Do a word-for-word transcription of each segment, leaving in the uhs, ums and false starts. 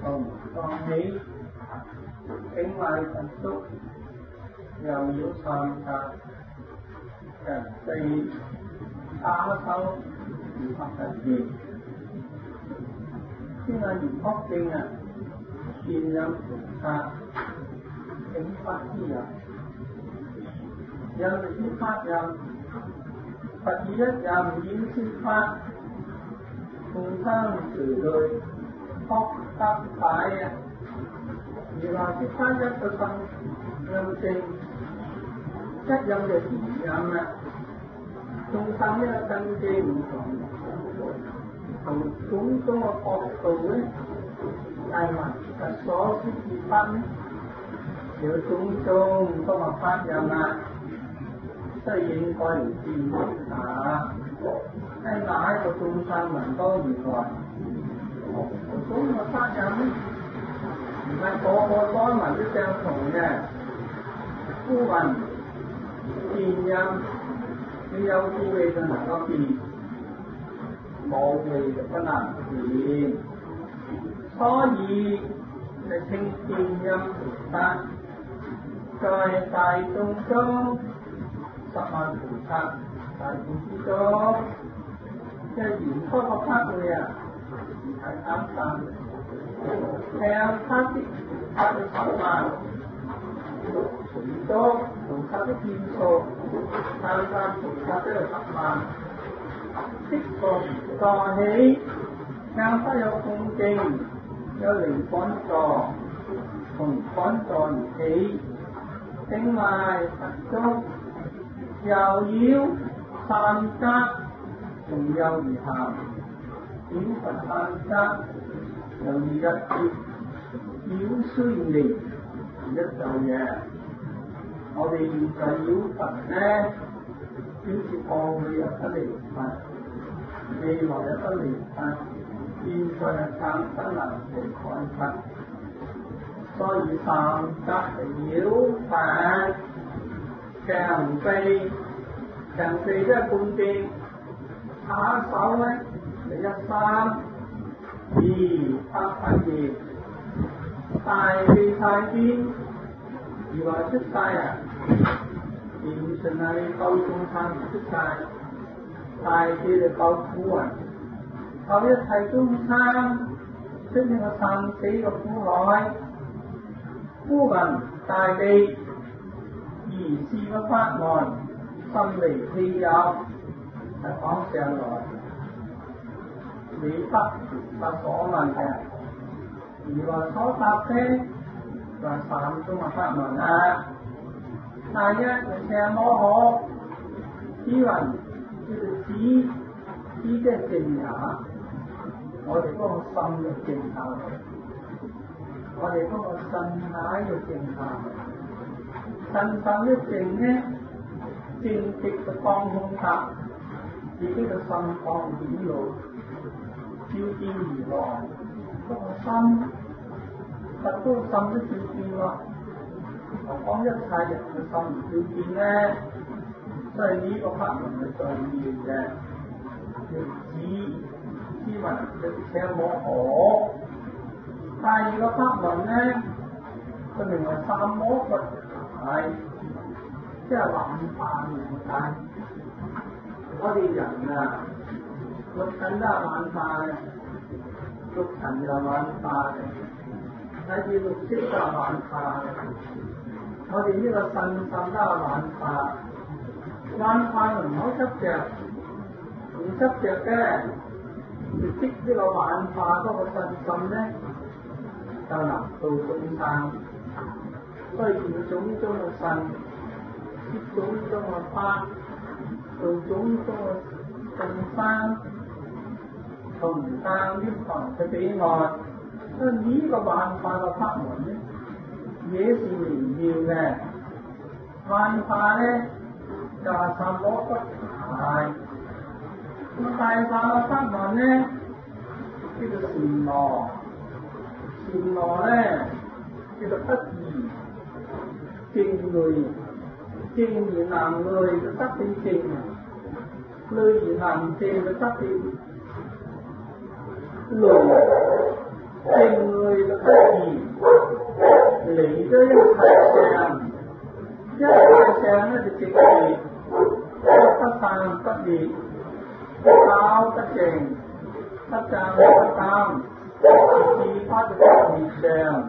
同當起，境外神足又要參加人哋打手而發嘅嘢，先係唔確定啊！現任菩薩警法之人，有啲法人佛以一任演説法，共參隨類學得解啊！而話啲法一個心有正，一任就二任啊！眾生呢個根基唔同，從種種嘅角度咧，係咪嘅所思之分有種種不同法任啊，都應該嚟辨識下。喺哪一個眾生聞多而來，種個法任咧，唔係個個災民都相同嘅。夫聞辨任，你有智慧就能夠辨，冇慧就不能辨。所以就稱辨任菩薩，在大眾中十萬菩薩大眾之中，即係圓開個法會啊，唔係簡單。向他啲法會十萬，除咗菩薩的變數，三三菩薩都有十萬。即個座起，向他有恭敬，有靈感座，從感座而起，境外佛中，又要散家，從右而下，點佛散家，又而一節，繞須彌一晝夜。我哋現在繞佛咧，表示過去有得離佛，未來有得離佛，現在係產生能離開佛，所以散家係繞佛。長臂，長臂即係半邊，下手咧就一三二八八二，大臂太邊，如話出晒啊，完全係夠眾生出晒，大臂就夠苦啊，後一切眾生出現個生死嘅苦海，夫聞大臂。而是個法門，心離氣有，係講上來，你不不所問嘅，而話所答嘅就係三種嘅法門啊。第一係邪魔可，此云叫做止，止即係靜也。我哋嗰個心要靜下來，我哋嗰個身體要靜下來。身心一靜呢，正直嘅放空塔，自己嘅心放顯露，照見而來，嗰個心，佛嗰個心都照見喎。我講一切人嘅心唔照見咧，所以呢個法門係最要嘅，要止之云就邪魔可。第二個法門咧，就名為三摩佛。係，即係幻化嘅解。我哋人啊，六塵都係幻化嘅，六塵又幻化嘅，睇住六色都係幻化嘅。我哋呢個身心都係幻化，幻化唔好執着，唔執着嘅，就識呢個幻化嗰個身心咧，就能到眾生。所以種種嘅神，啲種種嘅法，做種種嘅眾生，同生呢旁嘅彼岸，所以呢個幻化嘅法門咧，也是微妙嘅。幻化咧就係三摩不大，咁大化嘅法門咧叫做禪羅，禪羅咧叫做不二。正類，正而難類就得變正，類而難正就得變類。 令người嘅出現嚟咗一切相，一切相咧就直係不散不滅，不搞不淨，不爭不擔，自發嘅滅相。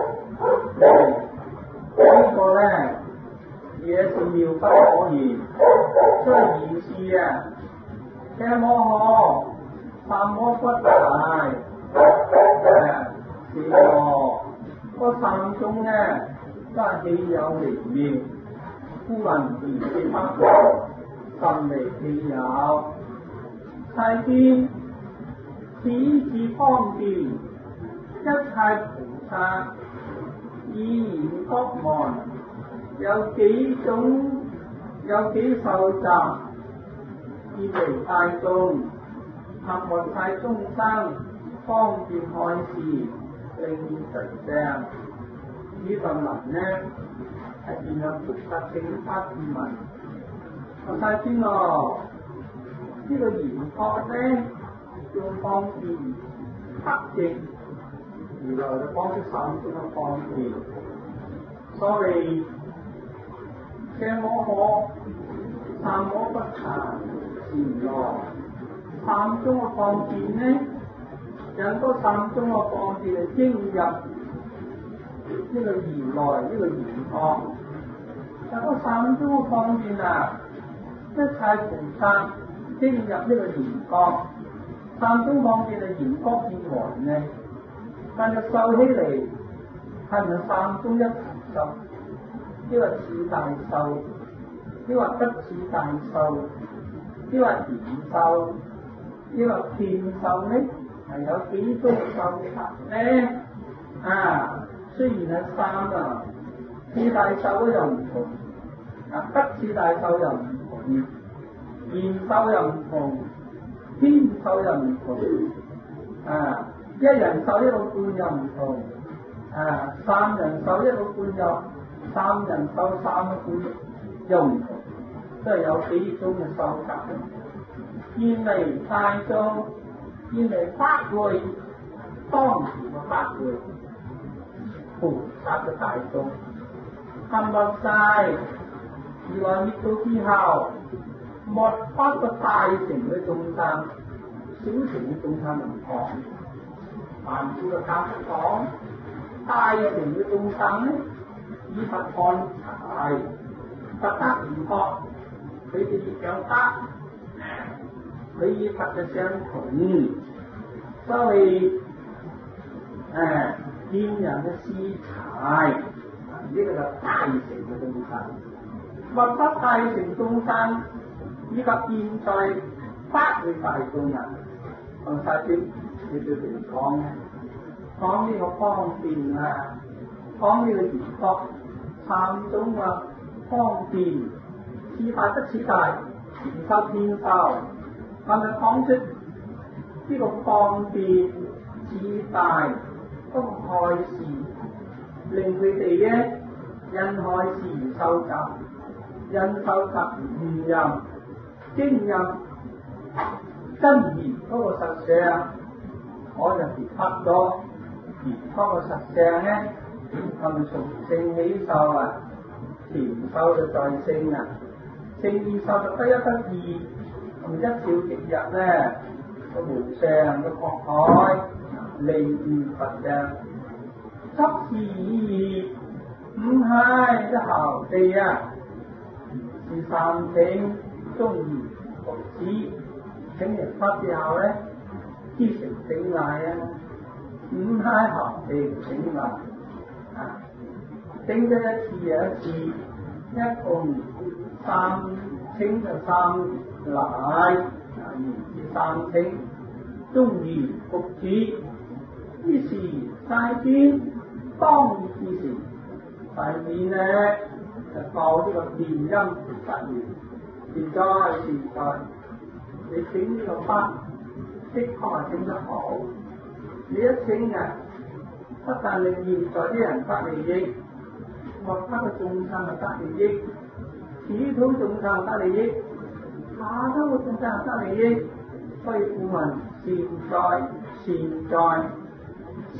呢個咧嘢是妙不可言，所以意思啊，奢摩訶三摩不大。誒，是個嗰三種咧都係稀有微妙，故能言之不過，甚為稀有。世間此自方便，一切菩薩以言覺聞，有幾種有幾受集，以為大眾，合和晒眾生。方便看事，令實相。呢個文呢係變咗菩薩正法之文。我睇先咯，呢個研學咧要方便特證，原來就幫出三種嘅方便。所謂奢摩訶三摩不殘前羅，三種嘅方便呢？引嗰三種嘅方便嚟經入呢個言來呢個言學，但嗰三種嘅方便啊，一切菩薩經入呢個言覺，三種方便係言覺之外呢，但係受起嚟係咪三種一齊受？呢個似大受，呢個不似大受，呢個言受，呢個遍受呢？係有幾種受法咧？啊，雖然係三啊，似大受又唔同，啊不似大受又唔同，言受又唔同，遍受又唔同，啊一人受一個半又唔同，啊三人受一個半又，三人受三個半又唔同，都係有幾種嘅受法咧。現嚟大眾。現嚟法會，當時嘅法會，菩薩嘅大眾，冚唪唥如來滅度之後，沒法個大乘嘅眾生，小乘嘅眾生唔講。凡夫嘅教法講，大乘嘅眾生咧，以佛看齊，佛得唔學，佢哋亦有得。佢以佛嘅相同，所以誒見人嘅私財，呢個就大乘嘅眾生。或得大乘眾生，以及現在法會大眾人，同晒啲你對佢講嘅，講呢個方便啊，講呢個言覺，三種嘅方便，似大不似大，言受遍受。係咪講出呢個方便自大嗰個害事，令佢哋咧因害事而受集，因受集而誤入，經入真言嗰個實相，我就跌黑咗，而嗰個實相咧係咪從性起受啊？前受就再性啊，性二受就得一得二。同一照直入咧，個無上嘅國海，令悟佛嘅，執事意義唔係一後地啊，是三請中意服子，請人發之後咧，知成整賴啊，唔係後地整賴啊，整咗一次又一次，一共三請就三。乃啊，言之三請，中意服子，於是世間當之時，世面咧就報呢個變音不完，現在現在你整呢個法，的確係整得好。你一整啊，不但令現在啲人得利益，或他嘅眾生係得利益，此土眾生得利益。下都會眾生得利益，所以故問善哉善哉，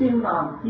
善男子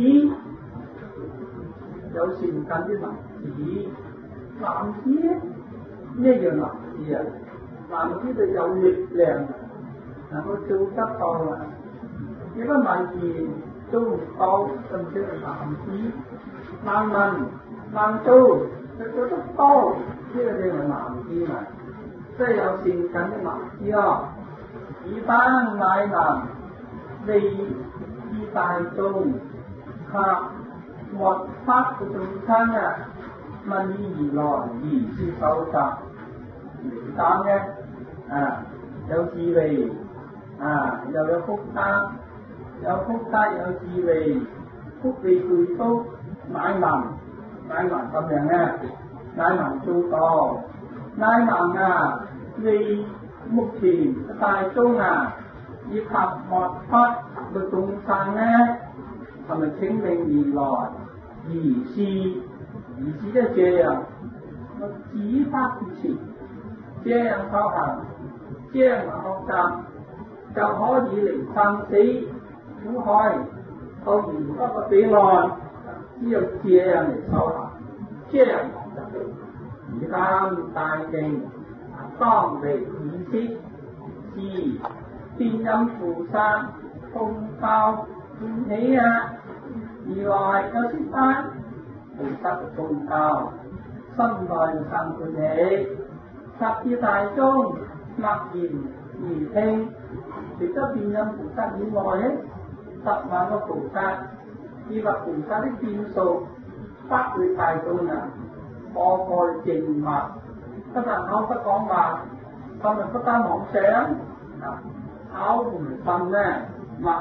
有善根啲男子，男子咧咩叫男子啊？男子就有力量，能夠做得到啊！如果萬事做唔到，就唔叫做男子。難問難做，就做得到，呢、這個就係男子嘛，即係有善根嘅男子咯。以班乃能利於大眾及獲法嘅眾生啊，問以而來而是受集名單嘅啊，有智慧啊，又有福德，有福德有智慧，福利具足，乃能乃能咁樣咧，乃能做到，乃能啊利目前大眾啊，以及獲法嘅眾生咧，係咪請命而來？而是而是咧這樣，我指法之前，這樣修行，這樣學習，就可以離生死苦海，到圓覺嘅彼岸。只有這樣嚟修行，這樣而家大敬當為意識，是天音菩薩通教歡喜啊！而來有識法，菩薩通教，心內生歡喜，十至大眾默然而聽。除咗天音菩薩以外咧，十萬個菩薩。以及菩薩的變數，不會大眾啊，個個靜默，不但口不講話，心又不單妄想，啊，口同心咧默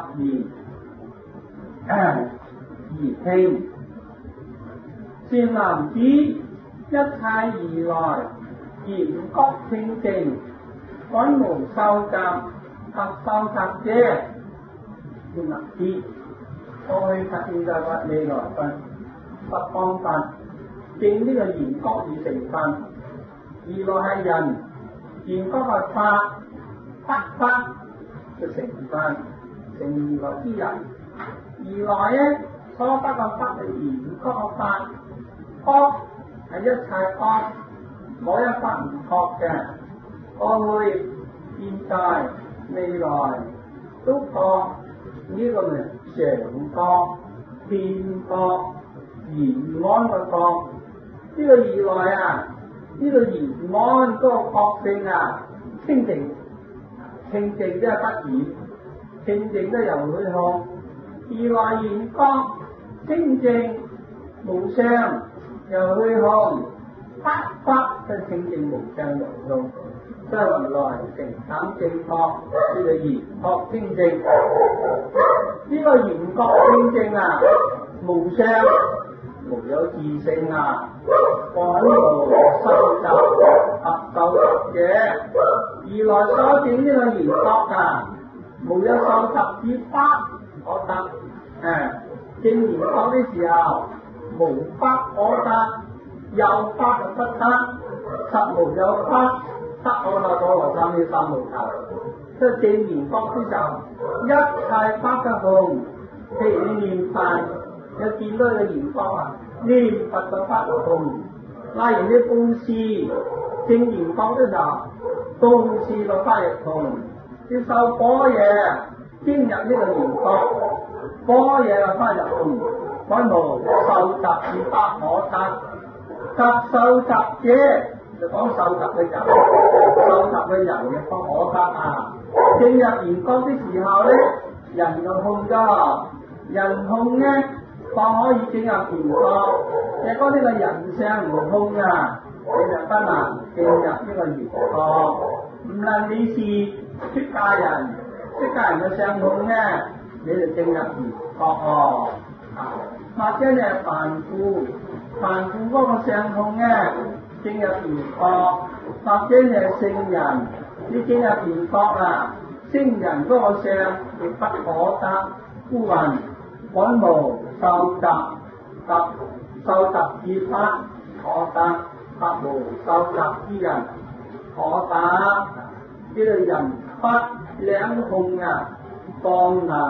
然而聽。善男子一切而來，言覺清淨，均無收集及收集者，善男子。過去佛現在佛未來佛十方佛證呢個緣覺而成分，而來係人緣覺係法，法法嘅成分，成而來之人。而來咧初得嘅法係緣覺嘅法，覺係一切覺，冇一法唔覺嘅。過去、現在、未來都覺。呢個咪常覺、遍覺、延安嘅覺，呢個而來啊，呢個延安嗰個覺性啊，清淨，清淨都係不染，清淨都由佢控，而來延覺，清淨無相由佢控，法法都清淨無相由佢控。即係來成等正覺，呢個緣覺清淨。呢個緣覺清淨啊，無相，無有自性啊，本無收集及受集者。而來所證呢個緣覺啊，無有受集之法可得。誒，證緣覺的時候，無法可得，有法就不得，實無有法。得我啦，多羅三呢三無求，即係證緣覺之時，一切法嘅空，譬如你念佛，有見到嘅緣覺啊，念佛嘅法空，例如你布施，證緣覺之時，布施嘅法亦空，你受果嘢，經入呢個緣覺，果嘢嘅法亦空，均無受集之法可得，及受集者。就講受集嘅人，受集嘅人嘅不可得啊！進入緣覺的時候咧，人就控咗，人控咧，方可以進入緣覺。若果呢個人相唔控啊，你就不能進入呢個緣覺。唔論你是出家人，出家人嘅相控咧，你就進入緣覺哦。或者你係凡夫，凡夫嗰個相控咧。進入緣覺，或者係聖人，你進入緣覺啊，聖人嗰個相亦不可得，故云本無受集及受集之法可得，及無受集之人可得。呢個人法兩控啊，方能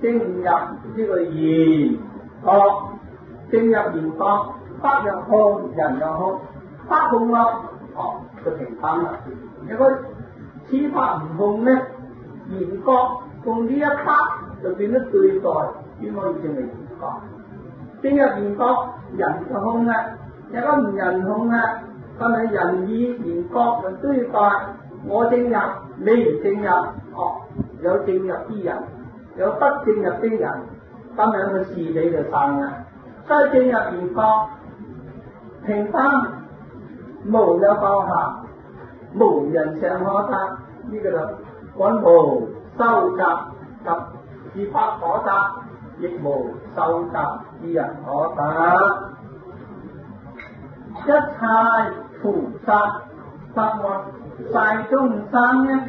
正入呢個弦覺，正入弦覺，法又空，人又空，法空咯，哦就平淡啦。如果此法唔空咧，弦覺共呢一刻就變咗對待，點可以正係弦覺？正入弦覺，人就空啦。如果唔人空啦，咁咪人以弦覺就對待，我正入，你唔正入，哦，有正入啲人，有不正入啲人，咁樣嘅事理就散啦。所以正入弦覺，平淡，無有包下，無人上可得，呢、這個就講無收集及是法可得，亦無收集之人可得。一切菩薩佛或世眾生呢，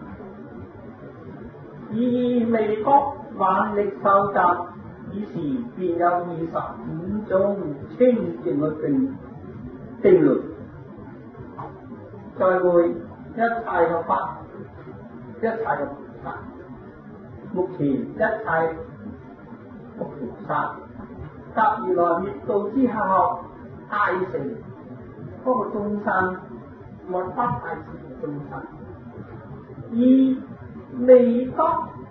以未覺頑力收集，以時便有二十五種清淨嘅定定律。再會一切嘅法，一切嘅菩薩，目前一切嘅菩薩，及如來滅度之後，大成嗰個眾生，或不大成嘅眾生，以未覺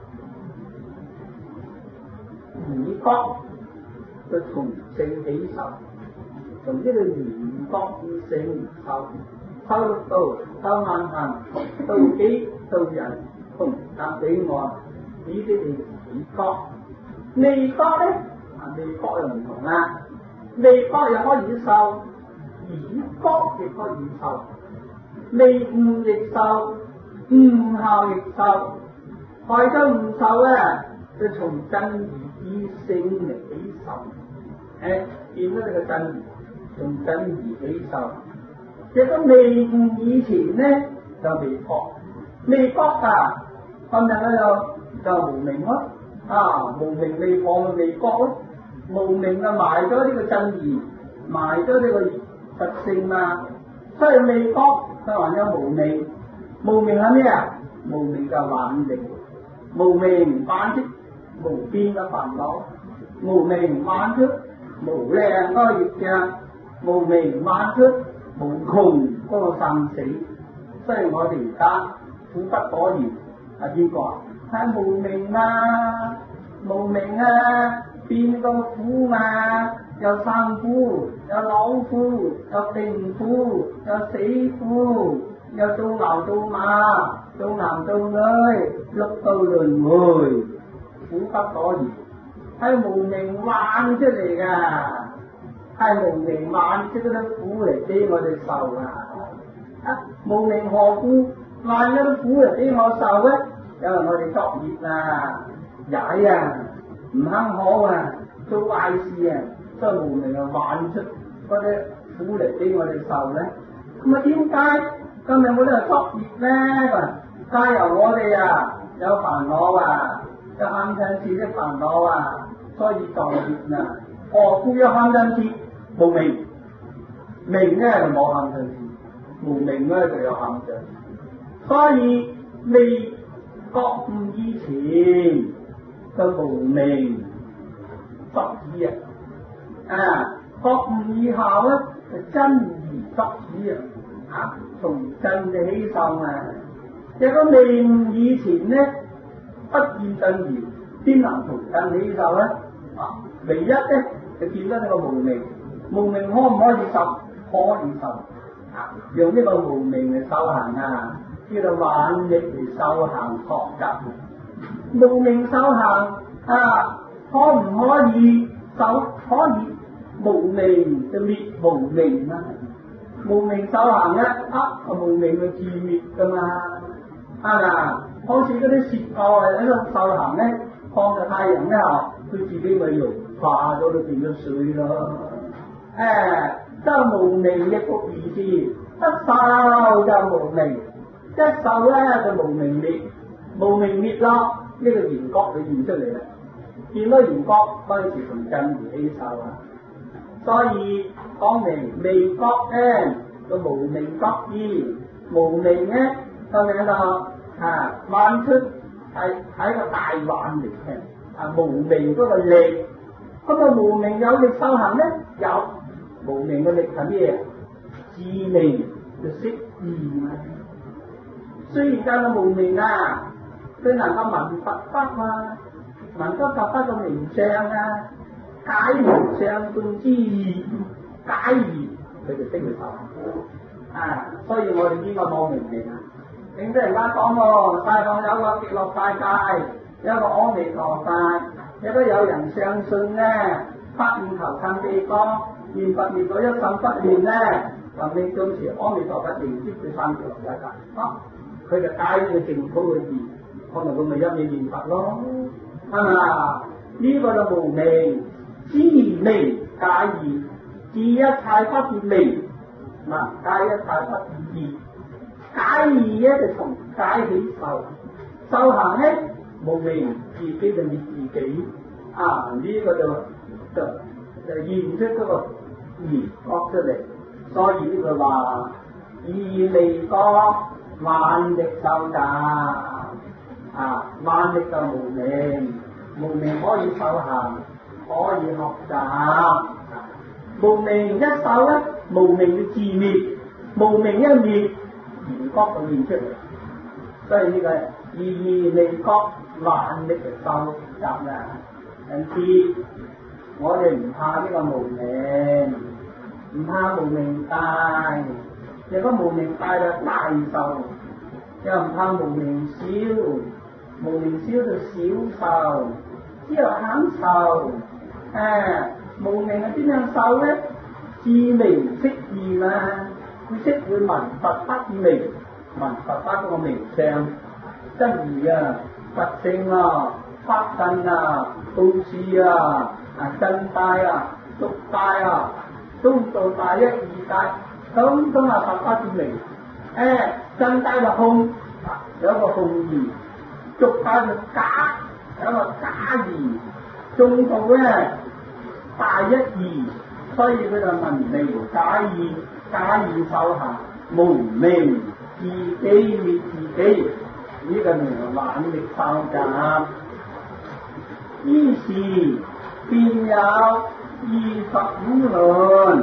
已覺就從性起受，從呢個緣覺以性受，修到修萬行，到己到人，同達彼岸，呢啲係已覺。未覺咧，啊未覺又唔同啦。未覺又可以受，已覺亦可以受，未悟亦受，悟後亦受。為咗唔受咧，就從真如以性嚟起受。誒，見到你個真如，從真如起受。亦都未悟以前咧，就未覺，未覺啊，今日咧就就無明咯，啊無明未放嘅未覺咯。無明啊，埋咗呢個真如，埋咗呢個實性嘛，所以未覺佢還有無明。無明係咩啊？無明就頑力，無明反出無邊嘅煩惱，無明反出無量嗰個業障，無明反出無窮嗰個生死。所以我哋而家苦不可言啊！邊個啊？係無明啊，無明啊！變個苦啊，有生苦，有老苦，有病苦，有死苦，有做牛做馬，做男做女，六道輪迴，苦不可言，係無明幻出嚟噶，係無明幻出嗰啲苦嚟俾我哋受啊！啊，無明何故幻嗰啲苦嚟俾我受咧？因為我哋作業啊，曳啊！唔肯好啊，做壞事啊，所以無明啊幻出嗰啲苦嚟俾我哋受咧。咁啊點解今日我哋係作業咧？加油我哋啊有煩惱啊，有貪嗔癡的煩惱啊，所以作業啊。何故有貪嗔癡？無明，明咧就冇貪嗔癡，無明咧就有貪嗔癡。所以未覺悟以前，就無明執止啊！啊，覺悟以後咧，就真如執止啊！啊，從真嘅起受啊！如果未悟以前咧，不見真如，邊能從真起受咧？啊，唯一咧就見得呢個無明，無明可唔可以受？可以受啊！用呢個無明嚟修行啊，叫做頑力嚟修行學習。無明修行啊，可唔可以受？可以，無明就滅無明啦。無明修行咧，啊，無明就自滅噶嘛。啊，好似嗰啲舌頭喺度修行咧，放喺太陽之後，佢自己咪融化咗，都變咗水咯。誒、啊，即係無明嘅個意思，一受就無明，一受咧就無明滅，無明滅咯。呢個緣覺佢現出嚟啦，見到緣覺嗰陣時從真如起受啊，所以講明未覺咧個無明覺意，無明咧就喺度啊幻出係係一個大幻嚟嘅， 啊無明嗰個力。咁啊無明有力修行咧，有無明嘅力係咩？智明就識義嘛。雖然間嘅無明啊，佢能夠聞佛法啊，聞得佛法嘅名相啊，解名相頓之義，解義佢就識去修啊。所以我哋呢個冇明明啊，聽啲人家講喎，西方有個極樂世界，有個阿彌陀佛，亦都有人相信咧。發願求生地方，念佛念到一生不亂咧，臨命終時阿彌陀佛迎接佢翻極樂世界。啊，佢就解呢個淨土嘅義，可能佢咪一味念佛咯，係嘛？呢、這個就無明，知明解義，知一切不明，嗱解一切不義，解義咧就從解起受，修行咧無明自己就滅自己，啊呢、這個就。就就現出嗰個義覺出嚟，所以呢句話義利覺萬力受集啊，萬力就無明，無明可以修行，可以學習。無明一受咧，無明就自滅，無明一滅，義覺就現出嚟。所以呢個義利覺萬力就受集啦，因此。我哋唔怕呢個無明，唔怕無明大，如果無明大就大受，又唔怕無明少，無明少就少受，只有肯受。誒、啊，無明係點樣受咧？智明識義嘛，佢識會聞佛法之名，聞佛法嗰個名相，真義啊，佛性啊，法身啊，道次啊。啊，真大啊，俗大啊，中道大一二大，咁都係佛法之名。誒，真大就空，有一個空義；俗大就假，有一個假義。中道咧大一義，所以佢就聞名解義，解義受行，無明自己滅自己，呢、這個名萬力受集。於是便有二十五輪，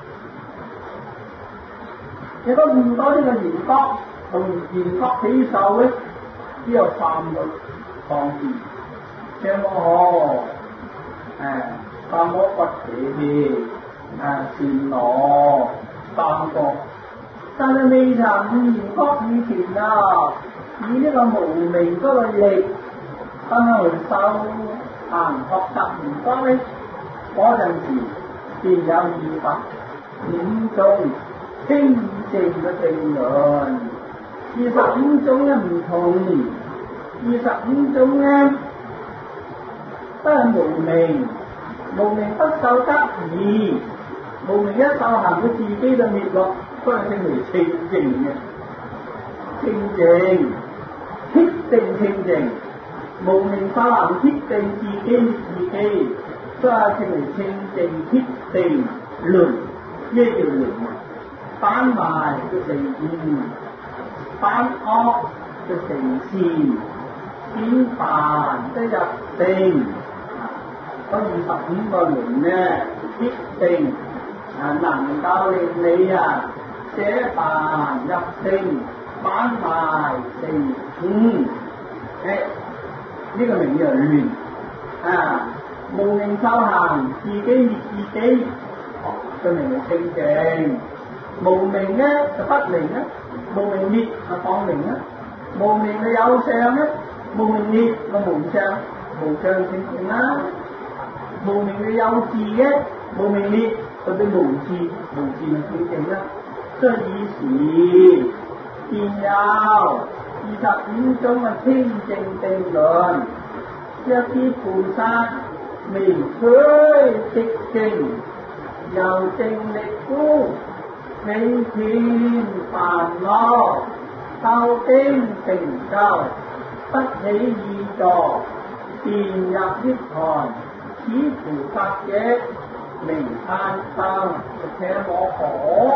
亦都遇到呢個緣覺同緣覺起受咧，只有三個方面，像我誒三摩不邪嘅誒善羅三個，但係未曾緣覺以前啊，以呢個無明嗰個力分去受。行學習唔多咧，嗰陣時便有二十五種清淨嘅正論。二十五種咧唔同，二十五種咧都係無明，無明不受得義，無明一受行佢自己就滅落，所以稱為清淨嘅清淨，徹定清淨。無明修行徹定自己滅自己，所以稱為清淨徹定輪。咩叫輪啊？反埋就成義，反惡就成善，顯凡即入定。嗰二十五個輪咧，徹定啊，能夠令你啊捨凡入定，反埋成義。誒。呢個名叫亂啊！無明修行，自己滅自己，個名係清淨。無明咧就不明咧，無明滅就放明啦。無明嘅有相咧，無明滅個無相，無相清淨啦。無明嘅有字嘅，無明滅就變無字，無字就清淨啦。所以以時便有二十五種嘅清淨定論，一啲菩薩未取直徑，由正力故，理斷煩惱，究竟成就，不起二座，便入涅槃。此菩薩者，名貪生，且我可。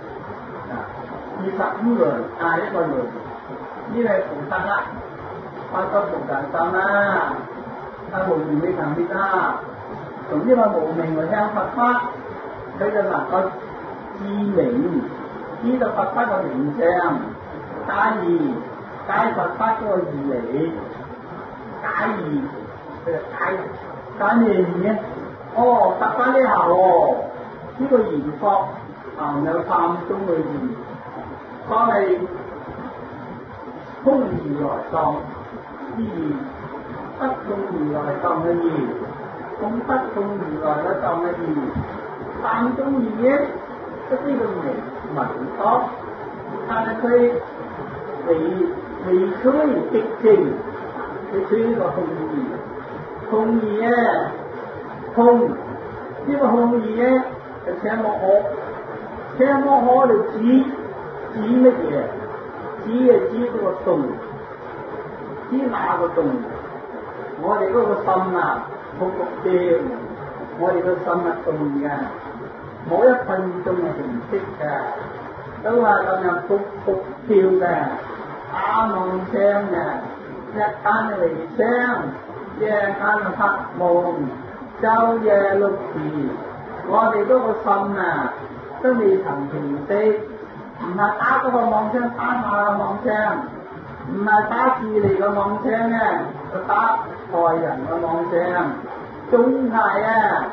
二十五輪啊，一個輪，呢個係菩薩啦。 發咗無間心啦，啊無明未曾滅啦，從呢個無明嚟聽佛法，佢就能夠知明，知道佛法個名相，解義，解佛法嗰個義理，解義，佢就解解咩義咧？哦，佛法呢下喎，呢、這個言法含有三種嘅義，所謂空如來藏之義，不空如來藏嘅義，空不空如來嘅藏嘅義，三種義咧，都呢個名文多，但係佢未未吹極正，佢吹呢個空義，空義咧。空呢、這個空義咧就請我可，請我可就指指乜嘢？指係指嗰個動，指哪個動？我哋嗰個心啊，好獨定，我哋個心係動嘅，冇一分鐘嘅停息嘅，都係咁樣復復跳嘅，打夢聲嘅，日間嚟聲，夜間發夢。晝夜六時，我哋嗰個心啊，都未曾停息，唔係打嗰個妄聲，打下個妄聲，唔係打自利嘅妄聲咧，就打害人嘅妄聲，總係啊，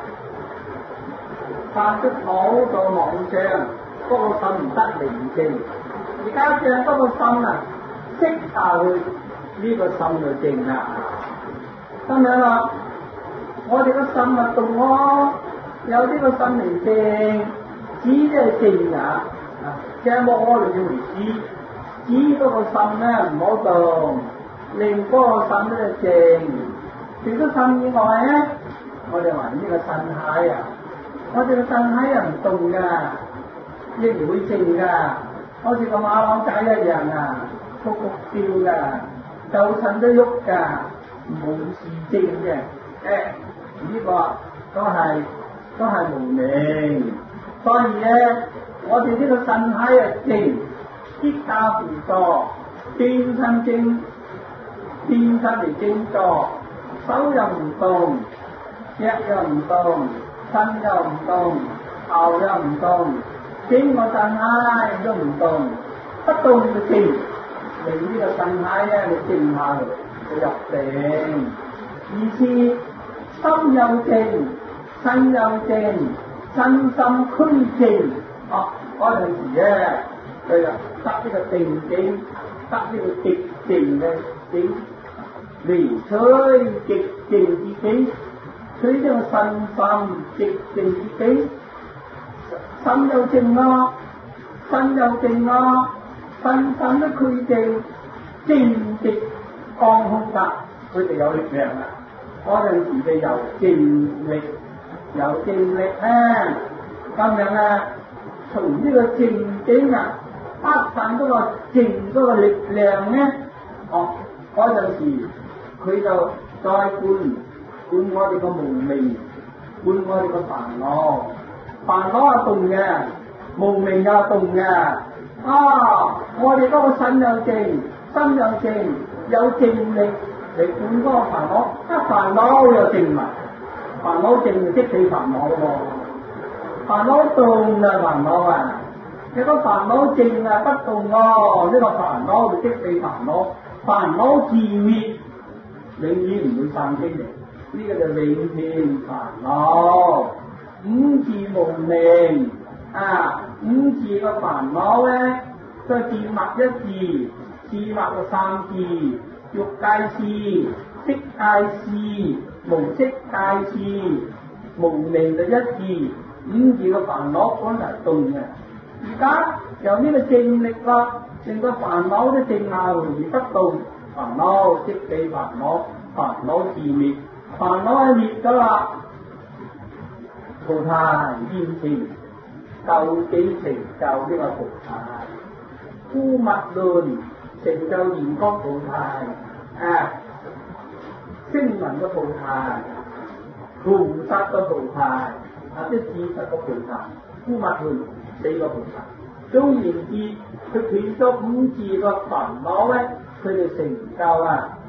發出好多妄聲，嗰、那個心唔得寧靜。而家正嗰個心啊，息下去，呢、這個心就靜啦，咁樣啦。我哋個心咪動咯，有呢個心嚟靜，止即係靜啊！聽冇我哋要嚟止，止嗰個心咧唔好動，令嗰個心咧靜。除咗心以外咧，我哋話呢個腎蟹啊，我哋個腎蟹又唔動噶，亦唔會靜噶，好似個馬騮仔一樣啊，卜卜跳噶，就腎都喐噶，冇事靜嘅，誒。呢、這個都係都係無明，所以咧，我哋呢個身體啊靜，啲家輔助，變身靜，變身嚟靜坐，手又唔動，腳又唔動，身又唔動，頭又唔動，整個身體都唔動，不動就靜，令呢個身體咧你靜下嚟，就入定，意思。心又靜，身又靜，身心俱靜。哦，嗰陣時咧，佢就得呢個定境，得呢個極靜嘅境，離取極靜之境，取呢個身心極靜之境，心又靜咯，身又靜咯，身心都俱靜，靜極降空格，佢哋有力量啦。嗰陣時嘅有靜力，有靜力咧，咁樣啊，從呢個靜境啊，發散嗰個靜嗰個力量咧，哦，嗰陣時佢就再灌灌我哋個無明，灌我哋個煩惱，煩惱係動嘅，無明又動嘅，啊，我哋嗰個身又靜，心又靜，有靜力。你灌嗰個煩惱，一煩惱又靜埋，煩惱靜就即死煩惱咯。煩惱動啊煩惱啊，你個煩惱靜啊不動咯，呢個煩惱就即死煩惱，煩惱自滅，永遠唔會散經嚟。呢個就永斷煩惱，五字無明啊，五字個煩惱咧，再字默一字，字默個三字。欲界事、色界事、無色界事、無明就一字，五字嘅煩惱本嚟動嘅。而家由呢個靜力啦，令個煩惱都靜下來而不動，煩惱即死煩惱，煩惱自滅，煩惱係滅咗啦，菩提現前，究竟成就呢個菩提，枯密論。成就圓覺菩提啊，聲聞嘅菩提，菩薩嘅菩提，或者事實嘅菩提，枯密論四個菩薩。總言之，佢斷咗五字嘅煩惱咧，佢哋成就啊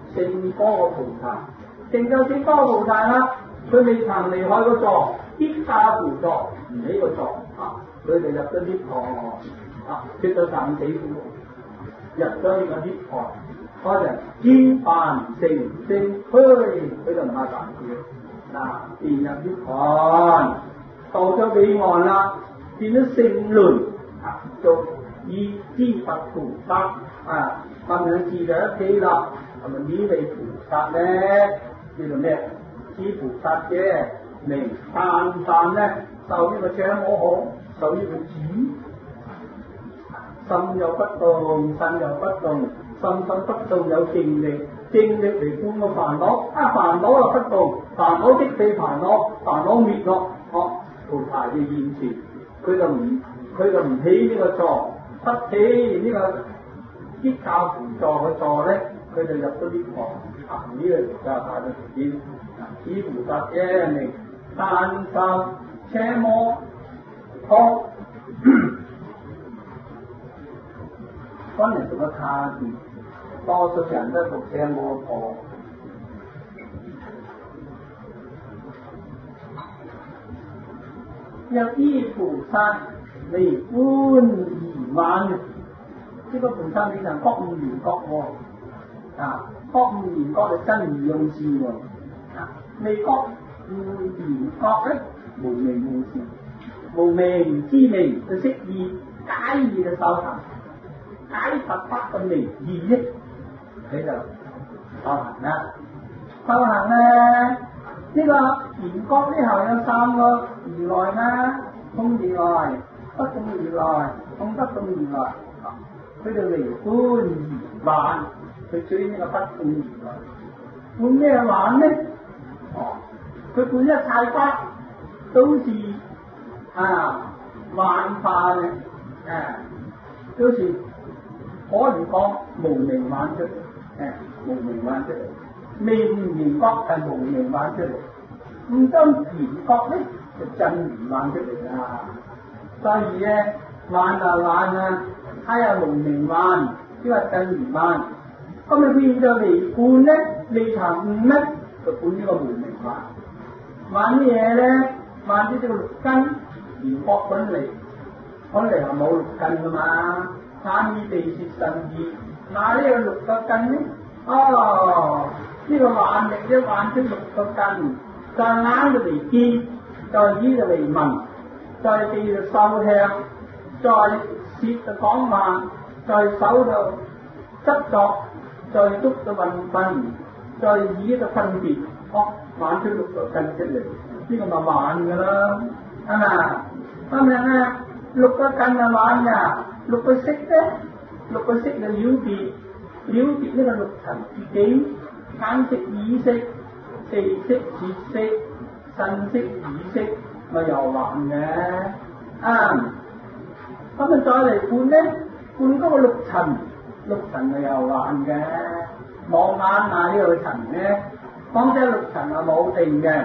聖科個菩薩，成就聖科菩薩啦，佢未曾離開個座，依家輔助唔起個座啊，佢哋入咗涅槃啊，脫咗生死苦，入咗呢個涅槃，嗰陣見凡成聖虛，佢就唔怕煩惱嗱，變入涅槃，到咗彼岸啦，變咗聖輪啊，做以知佛菩薩啊，咁樣自在一起啦。係咪呢位菩薩咧？叫做咩？知菩薩嘅名，但凡咧受呢個奢摩可，受呢個主，心有不動，身有不動，心心不動有靜力，靜力嚟觀個煩惱，啊煩惱又不動，煩惱即被煩惱，煩惱滅落，哦菩薩嘅現前，佢就唔佢就唔起呢個座，不起呢個依教輔助嘅座咧。佢就入咗啲堂，行呢個瑜伽大嘅條件，知菩薩嘅名，但受奢摩可，可能讀得差啲，多數人都讀奢摩可。有啲菩薩嚟觀而晚，呢、這個菩薩你就覺悟圓覺喎。啊，覺悟圓覺係真如用事喎，啊，未覺悟圓覺咧無明無事，無明之明就識意，解意就修行，解佛法嘅明意益，佢就修行啦。修行咧，呢、這個圓覺之後有三個如來啦，空如來、不動如來、空不動如來，佢就嚟觀而晚。佢追呢個不動如來，觀咩玩咧？哦，佢觀一切法都是啊幻化嘅，誒、啊，都是可以講無明玩出嚟，誒、啊，無明玩出嚟，未悟圓覺係無明玩出嚟，唔真圓覺咧就真如玩出嚟啦。所以咧玩啊玩啊，睇下無明玩，即係真如玩。咁你變咗嚟觀咧，未曾悟咧，就觀呢個無明玩。玩乜嘢咧？玩啲呢個六根，緣覺本嚟，本嚟係冇六根噶嘛。眼耳鼻舌身意，嗱呢個六個根咧，哦，呢、這個眼力咧玩出六個根，再眼就嚟見，再耳就嚟聞，再鼻就嗅香，再舌就講話，再手就執作。再觸就運分，再耳就分別，哦，玩出六個根出嚟，呢、這個咪玩噶啦，係嘛？咁樣咧，六個根係玩噶，六個色咧，六個色就了別，了別呢個六塵自己，眼色、耳色、鼻色、舌色、身色、意識，咪又玩嘅，啊，咁啊再嚟觀咧，觀嗰個六塵。六塵係又玩嘅，望眼啊呢個塵咧，講真六塵係冇定嘅。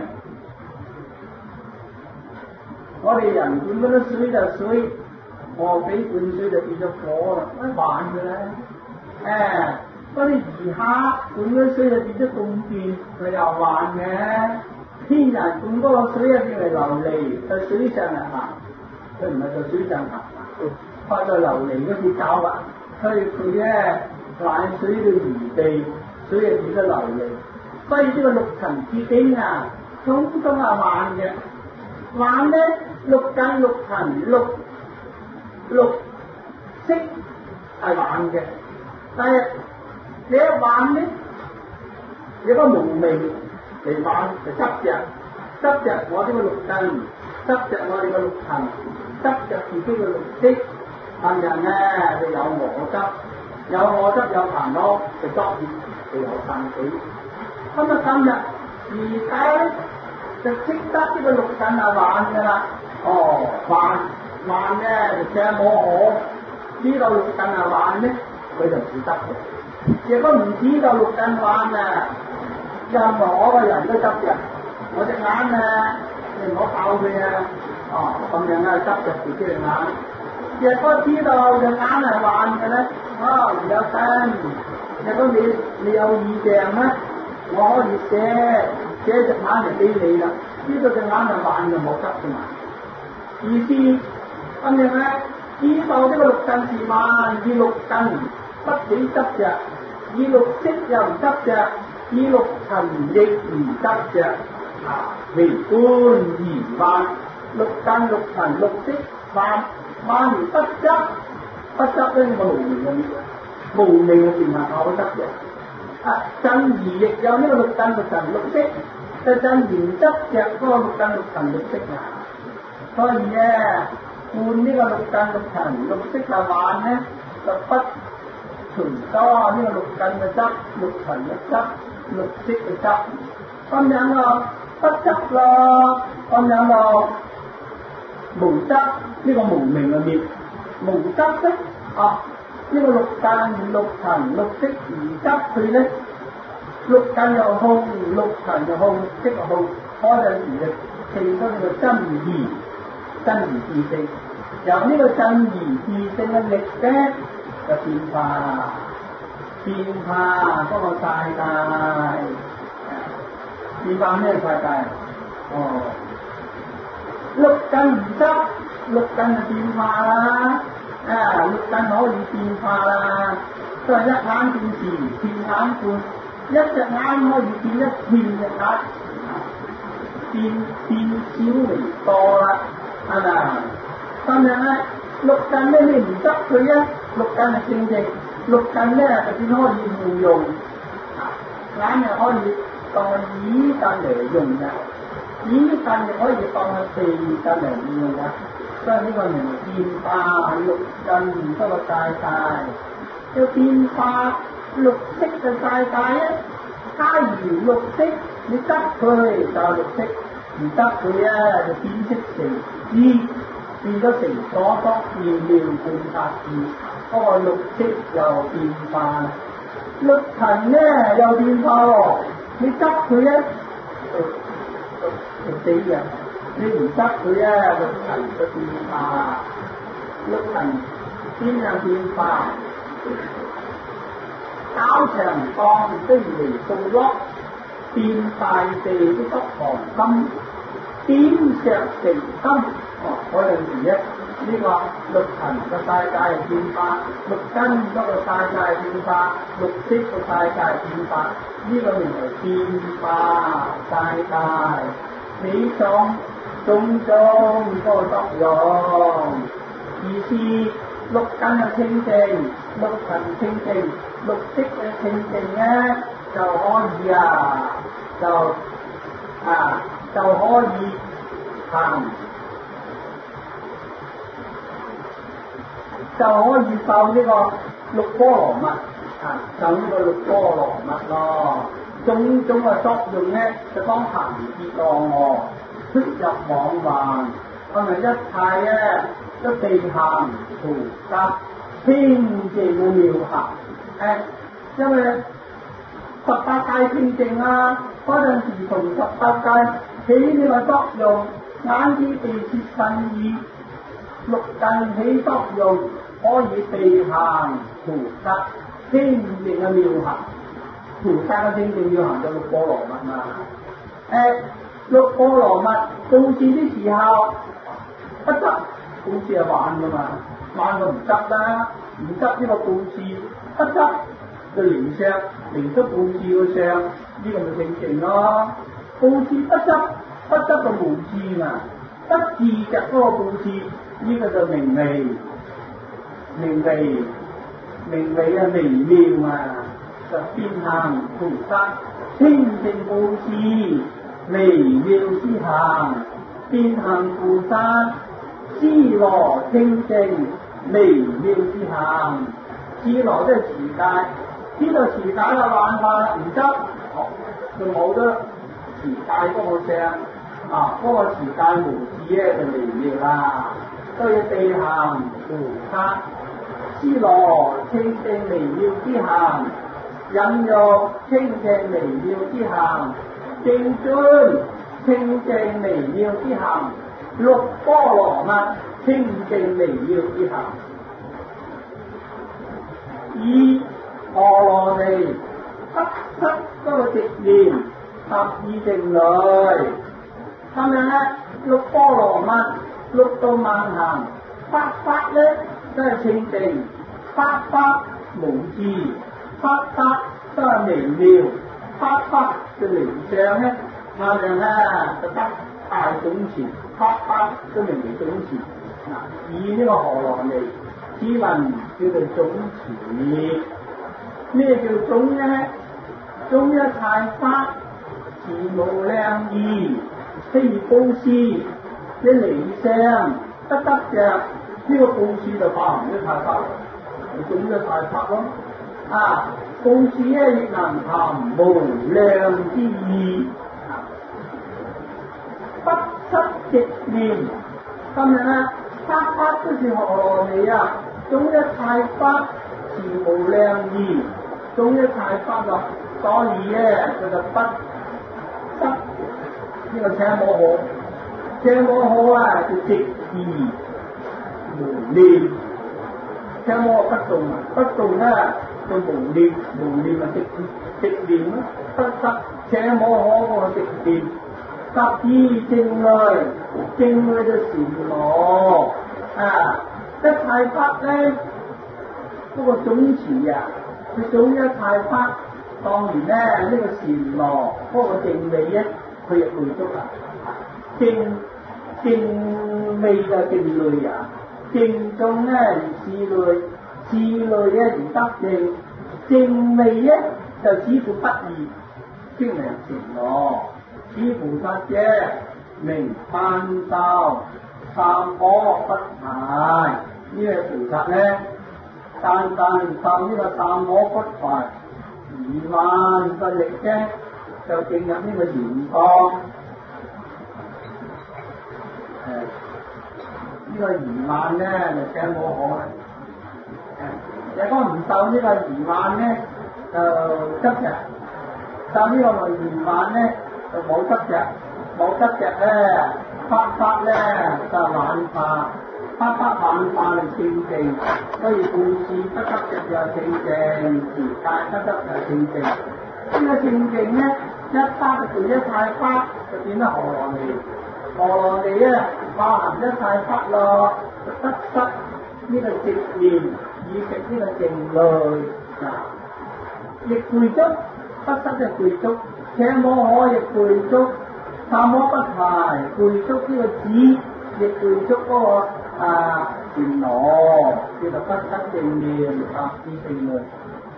我哋人灌嗰啲水就水，我俾灌水就變咗火啦，乜玩嘅咧？誒，嗰啲魚蝦灌嗰啲水就變咗凍變，佢又玩嘅。天人灌嗰個水啊變嚟琉璃，喺水上嚟行，佢唔係在水上行，開在琉璃嗰啲搞啊！所以佢咧玩水嘅餘地，水係變得琉璃。所以呢個六塵自境啊，通通係玩嘅。玩咧六根六塵六六色係玩嘅，但係你一玩咧，有個無明嚟玩就執着，執着我呢個六根，執着我哋個六塵，執着自己嘅六色。但人咧就有我執，有我執有煩惱，就作業，就有生死。咁啊今日而家咧就識得呢個六根係玩噶啦，哦玩玩咧就奢摩可，知道六根係玩咧，佢就唔執嘅。如果唔知道六根玩啊，任何我個人都執嘅。我隻眼啊，你唔好爆佢啊，哦咁樣咧執着自己隻眼。若果知道隻眼係玩嘅咧，哦有身如果你你有意病咧，我可以寫寫隻眼嚟俾你啦。呢度隻眼就慢就冇執嘅嘛。意思咁樣咧，知道呢個六根是慢，以六根不起執着，以六識又唔執着，以六塵亦唔執着，啊，微觀而慢，六根六塵六識慢，慢而不執，不執咧呢個無明嘅滅，無明嘅變係我執嘅。啊，真而亦有呢個六根六塵六識，就真而唔執着嗰個六根六塵六識啊。所以咧，換呢個六根六塵六識就慢咧，就不隨多呢個六根嘅執、六塵嘅執、六識嘅執，咁樣咯，不執咯，咁樣咯，無執呢個無明嘅滅，無執咧啊，呢個六根六塵六識唔執佢咧，六根又空，六塵又空，六識又空，嗰陣時就成咗呢個真義。真而自性，由呢個真而自性嘅力咧，就變化，變化嗰個世界，變化咩世界？哦，六根唔執，六根就變化啦，啊，六根可以變化啦，都係一眼變時，片眼半，一隻眼可以變一片隻眼，變變少微多啦。係咪啊？咁樣咧，六根咧你唔執佢咧，六根係正正，六根咧就變可以互用，眼又可以當係耳根嚟用嘅，耳根又可以當係鼻根嚟用嘅，所以呢個名變化六根嗰個世界，要變化六識嘅世界咧，假如六識你執佢就六識。唔得佢啊，就變色成知，變咗成所得妙妙觀察智，嗰、那個六識又變化啦。六塵咧又變化喎，你執佢咧就就死人，你唔執佢咧六塵就變化，六塵邊樣變化？搞長江飛離數粒，變大地啲不黃金。點石成金，哦，嗰陣時咧，呢、這個六塵嘅世界係變化，六根嗰個世界係變化，六識個世界係變化，呢、這個名為變化世界，起種種種嗰個作用。意思六根係清淨，六塵清淨，六識嘅清淨咧就可以啊，就啊。就可以行，就可以受呢個六波羅蜜啊，受呢個六波羅蜜咯。種種嘅作用咧，就當行跌宕喎，出入往還，咁啊一切咧都地行菩薩清淨嘅妙行，誒，因為十八界清淨啊，嗰陣時同十八界起呢個作用，眼耳鼻舌身意，六根起作用，可以地行菩薩清淨嘅妙行。菩薩嘅清淨妙行就六波羅蜜嘛。誒，六波羅蜜布施啲時候不執，布施係玩噶嘛，玩就唔執啦，唔執呢個布施，不執就離相，離出布施個相，呢、這個咪清淨咯。布施不執，不執就無智嘛，不自着嗰個布施，呢、這個就明微，明微，明微啊微妙啊，就變行菩薩清淨布施，微妙之行，變行菩薩思羅清淨，微妙之行，思羅即係持戒，知道持戒嘅辦法唔執，就冇得。持戒嗰個相啊，嗰、那個持戒無智咧就微妙啦，都要地行菩薩思羅清淨微妙之行，忍辱清淨微妙之行，正尊清淨微妙之行，六波羅蜜清淨微妙之行，以何羅尼不失嗰個直念合意定慮，咁樣咧六波羅蜜六度萬行，法法咧都係清淨，法法無智，法法都係微妙，法法嘅靈相咧，咁樣咧就得大總持，法法都微微總持。嗱，以呢個何羅尼此文叫做總持。咩叫總咧？總一切法，自無量義，譬如布施嘅理想，得得着呢個布施就化唔一切法，總一切法咯。啊，布施咧亦能含無量之義，不失直念。今日咧，法法都是何羅尼啊！總一切法，自無量義。總一切法咯，所以咧佢就不失呢個奢摩可，奢摩可啊就直義無念，奢摩可不動啊，不動咧就無念，無念啊直直念咯，不失奢摩可嗰個直念，合意正慮，正慮就禪羅啊，一切法咧嗰、那個總持啊。佢總一切法，當然咧呢、這個禪羅嗰個正味咧，佢亦具足啦。正正味就正慮啊，正中咧而智慮，智慮咧而得正，正味咧就似乎不異，稱為禪羅。此菩薩者名單修，三摩不壞。呢位菩薩咧。單單受呢個三摩不壞，二萬個力啫，就進入呢個圓光。誒、呃，這個、呢個二萬咧就奢摩可啦。誒，如果唔受呢個二萬咧，就執着；受呢個二萬咧，就冇執着，冇執着咧，法法咧就幻化。法法幻化嚟清淨，所以布施不執着就清淨，持戒不執就清淨。呢、這個清淨咧，一法就一切法，就變得何羅尼。何羅尼咧，化含一切法咯，就得失呢個直念，以食呢個淨慮啊，亦具足，不失就具足，奢摩可亦具足，三摩不壞，具足呢個止，亦具足嗰、那個。啊，禪羅叫做不失正念，合意定慮。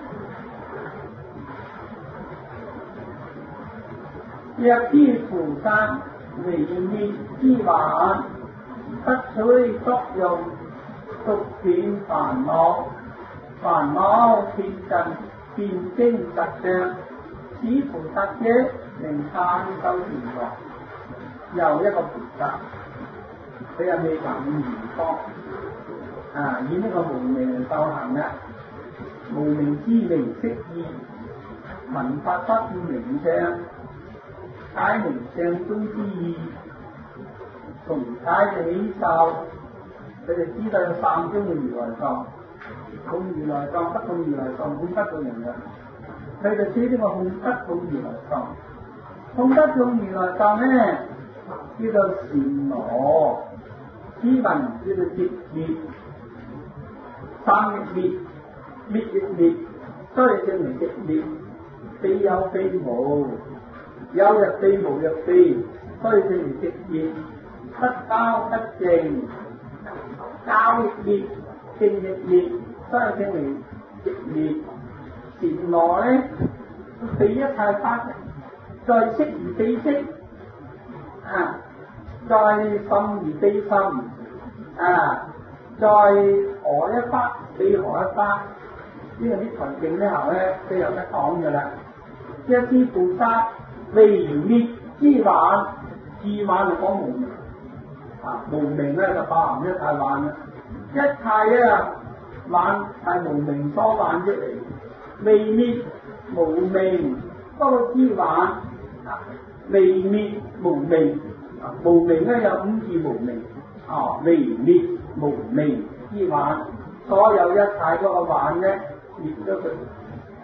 若知菩薩微滅之患，不取作用，獨斷煩惱，煩惱遍盡，遍經實相。此菩薩者名單修禪羅。又一個菩薩。佢又未行五圓光啊！以呢個無明嚟修行嘅，無明之名色意，聞法不見名相，解名相中之意，從解起受，佢哋知道有三種嘅如來藏，控如來藏、不控如來藏、控不控人嘅，佢就知呢個控不控如來藏，控不控如來藏咧叫做禪羅。此文叫做直滅，三亦滅，滅亦滅，所以證明直滅，非有非無，有亦非無亦非，所以證明直滅，不交不淨，交亦滅，淨亦滅，所以證明直滅。禪羅咧，非一切法，在色而非色，啊！在心而非心，啊！在何一法非何一法，呢個啲財經呢後咧都有得講嘅啦。一知菩薩微滅之患，之患就講無明，啊無明咧就包含一切患啦。一切啊患係無明所患出嚟，微滅無明多之患，啊微滅無明。無明咧有五字無明，啊微滅無明之患，所有一切嗰個患咧滅咗佢，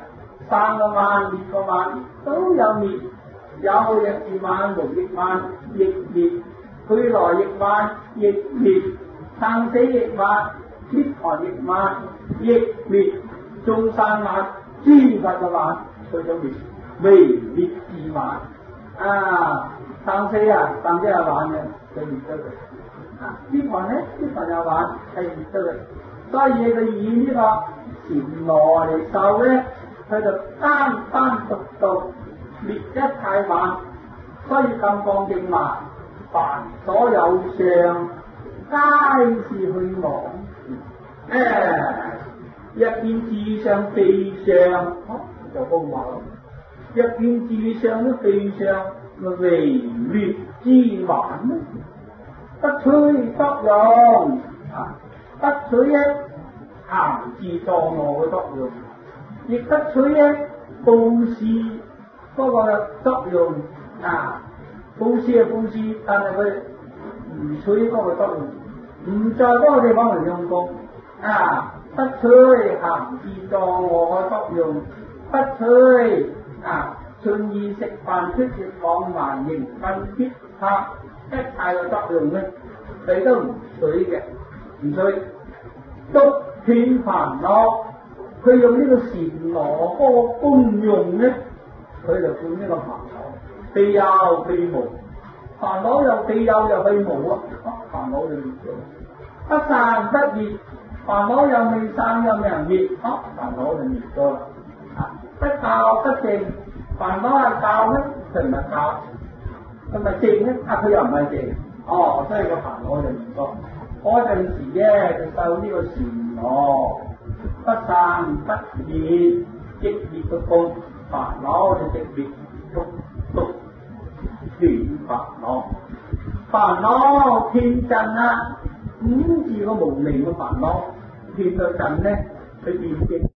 生個萬滅個萬都有滅，有亦是萬無亦萬亦滅，去來亦萬亦滅，生死亦萬，涅槃亦萬亦滅，眾生萬諸佛嘅萬去咗滅，未滅自萬啊！生死啊，生死係萬嘅，就滅咗佢。啊，涅槃咧，涅槃又萬係滅咗佢。所以佢以呢個禪羅嚟受咧，佢就單單獨獨滅一切萬，所以咁講正話，凡所有相，皆是虛妄。誒、哎，一見自相非相，哦、就咁話咯。一見自相都非相，咪唯滅之幻咯。不取作用啊，不取一行自助我嘅作用，亦不取一布施嗰個作用啊。布施係布施，但係佢唔取嗰個作用，唔在嗰個地方嚟用功啊。不取行自助我嘅作用，不取啊順意食飯出席往還迎分必拍一切嘅作用咧，你都唔取嘅，唔取。獨斷煩惱，佢用呢個禪羅嗰個功用咧，佢就斷呢個煩惱，非有非無，煩惱又非有又非無啊！煩惱就滅咗，不散不滅，煩惱又未散又未人滅，啊！煩惱就滅咗啦。啊，不教不淨，煩惱係教咧，佢唔係教，佢咪淨咧？啊，佢又唔係淨，哦，所以個煩惱就滅咗。嗰陣時咧就受呢個禪羅，不散不滅，即滅個功，煩惱就即滅，獨獨斷煩惱，煩惱斷盡啦，五字個無明嘅煩惱斷到盡咧，佢變嘅。